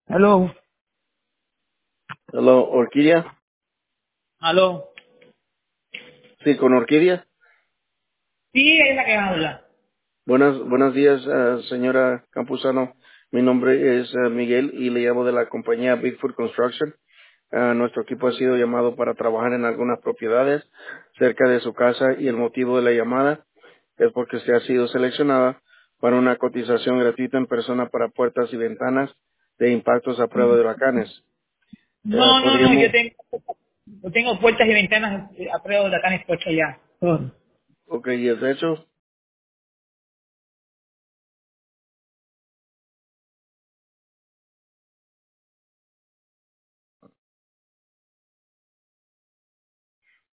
Aló, Hello, Orquídea. aló. Sí, con Orquídea. Sí, es la que habla. Buenos días, señora Campuzano. Mi nombre es Miguel y le llamo de la compañía Bigfoot Construction. Nuestro equipo ha sido llamado para trabajar en algunas propiedades cerca de su casa y el motivo de la llamada es porque usted ha sido seleccionada para una cotización gratuita en persona para puertas y ventanas de impactos a prueba de huracanes. No, Podríamos, yo tengo puertas y ventanas a prueba de huracanes puestas ya. Todo. ok, ¿y es hecho?